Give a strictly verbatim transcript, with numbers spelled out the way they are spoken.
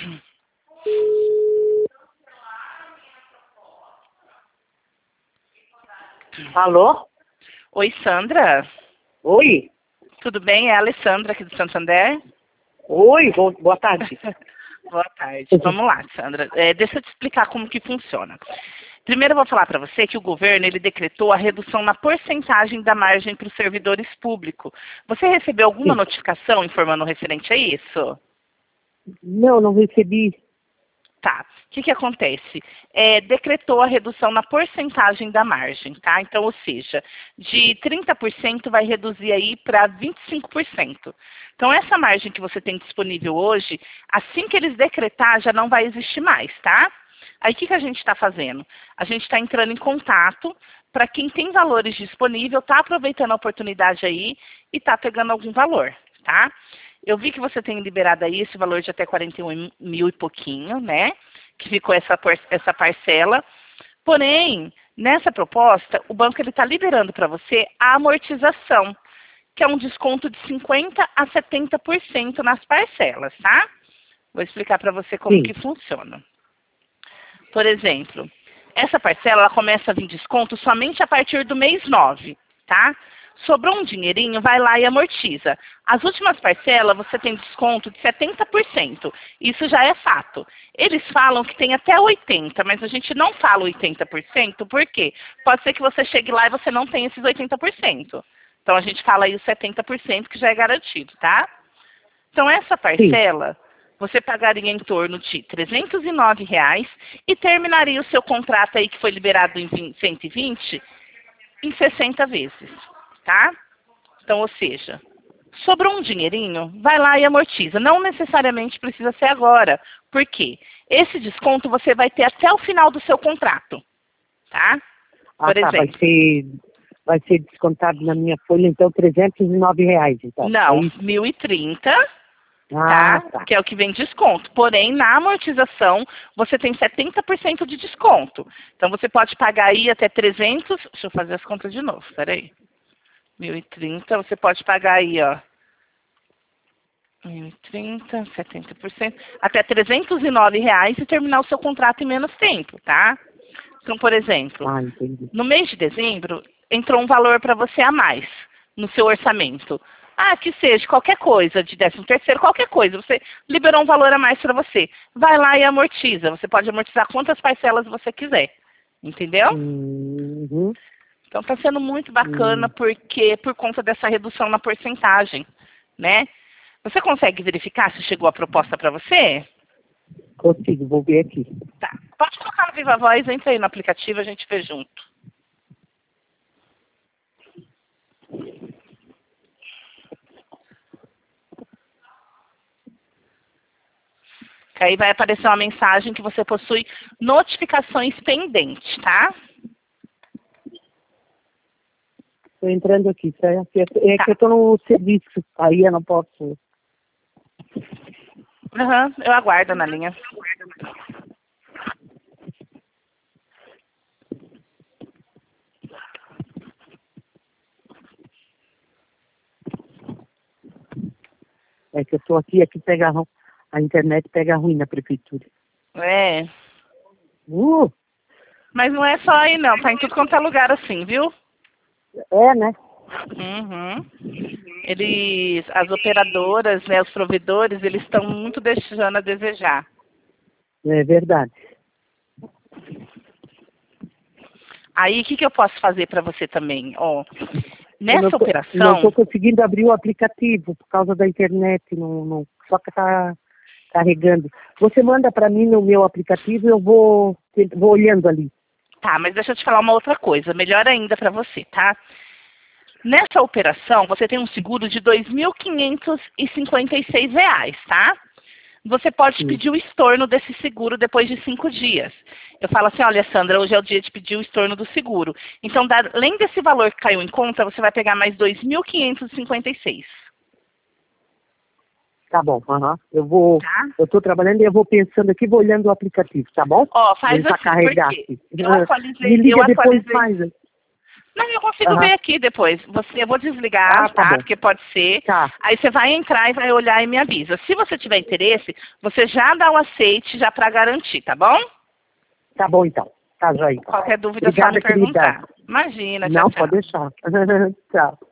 Alô? Oi, Sandra. Oi? Tudo bem? É a Alessandra aqui do Santander. Oi, bo boa tarde. Boa tarde. Vamos lá, Sandra. É, deixa eu te explicar como que funciona. Primeiro eu vou falar para você que o governo ele decretou a redução na porcentagem da margem para os servidores públicos. Você recebeu alguma Sim. notificação informando referente a isso? Não, não recebi. Tá. O que que acontece? É, decretou a redução na porcentagem da margem, tá? Então, ou seja, de trinta por cento vai reduzir aí para vinte e cinco por cento. Então, essa margem que você tem disponível hoje, assim que eles decretar, já não vai existir mais, tá? Aí, o que que a gente está fazendo? A gente está entrando em contato para quem tem valores disponíveis, está aproveitando a oportunidade aí e está pegando algum valor, tá? Eu vi que você tem liberado aí esse valor de até quarenta e um mil e pouquinho, né? Que ficou essa, essa parcela. Porém, nessa proposta, o banco está liberando para você a amortização, que é um desconto de cinquenta a setenta por cento nas parcelas, tá? Vou explicar para você como Sim. que funciona. Por exemplo, essa parcela ela começa a vir desconto somente a partir do mês nove, tá? Sobrou um dinheirinho, vai lá e amortiza. As últimas parcelas você tem desconto de setenta por cento. Isso já é fato. Eles falam que tem até oitenta por cento, mas a gente não fala oitenta por cento, por quê? Pode ser que você chegue lá e você não tenha esses oitenta por cento. Então a gente fala aí os setenta por cento que já é garantido, tá? Então essa parcela, sim, você pagaria em torno de trezentos e nove reais e terminaria o seu contrato aí que foi liberado em cento e vinte em sessenta vezes. Tá? Então, ou seja, sobrou um dinheirinho, vai lá e amortiza. Não necessariamente precisa ser agora. Por quê? Esse desconto você vai ter até o final do seu contrato. Tá? Ah, Por tá, vai exemplo. ser, vai ser descontado na minha folha, então, trezentos e nove reais, então. Não, É isso? mil e trinta, Ah, tá? tá. Que é o que vem desconto. Porém, na amortização, você tem setenta por cento de desconto. Então, você pode pagar aí até trezentos... Deixa eu fazer as contas de novo, peraí. mil e trinta, você pode pagar aí, ó. mil e trinta, setenta por cento, até trezentos e nove reais e terminar o seu contrato em menos tempo, tá? Então, por exemplo, Ah, entendi. no mês de dezembro, entrou um valor para você a mais no seu orçamento. Ah, que seja qualquer coisa, de décimo terceiro, qualquer coisa. Você liberou um valor a mais para você. Vai lá e amortiza. Você pode amortizar quantas parcelas você quiser. Entendeu? Uhum. Então está sendo muito bacana Uhum. porque por conta dessa redução na porcentagem, né? Você consegue verificar se chegou a proposta para você? Consigo, vou ver aqui. Tá. Pode colocar no Viva Voz, entra aí no aplicativo, a gente vê junto. Que aí vai aparecer uma mensagem que você possui notificações pendentes, tá? Estou entrando aqui, certo? É Tá. que eu estou no serviço, aí eu não posso... Uhum, eu aguardo na linha. É que eu estou aqui, aqui pega ru- a internet pega ruim na prefeitura. É. Uh, Mas não é só aí não, tá em tudo quanto é lugar assim, viu? é, né? Uhum. Eles, as operadoras, né, os provedores, eles estão muito deixando a desejar. É verdade. Aí, o que, que eu posso fazer para você também? Ó, Eu não nessa tô, não operação, estou conseguindo abrir o aplicativo por causa da internet, não, não, só que está carregando. Você manda para mim no meu aplicativo e eu vou, vou olhando ali. tá, mas deixa eu te falar uma outra coisa, melhor ainda para você, tá? Nessa operação, você tem um seguro de dois mil quinhentos e cinquenta e seis reais, tá? Você pode Sim. pedir o estorno desse seguro depois de cinco dias. Eu falo assim, olha, Sandra, hoje é o dia de pedir o estorno do seguro. Então, da- além desse valor que caiu em conta, você vai pegar mais dois mil quinhentos e cinquenta e seis. Tá bom, aham. Eu vou, Tá? eu estou trabalhando e eu vou pensando aqui, vou olhando o aplicativo, tá bom? Ó, faz Ele para assim, por carregar quê? aqui. Eu Me atualizei, eu liga depois atualizei. mais. Não, eu consigo Aham. ver aqui depois. Você, eu vou desligar, Ah, tá tá? bom. Porque pode ser. Tá, Aí você vai entrar e vai olhar e me avisa. Se você tiver interesse, você já dá o aceite já para garantir, tá bom? tá bom então. Tá, joia. Qualquer dúvida é só Obrigada, me querida. perguntar. Imagina, tchau, Não, tchau. pode deixar. Tchau.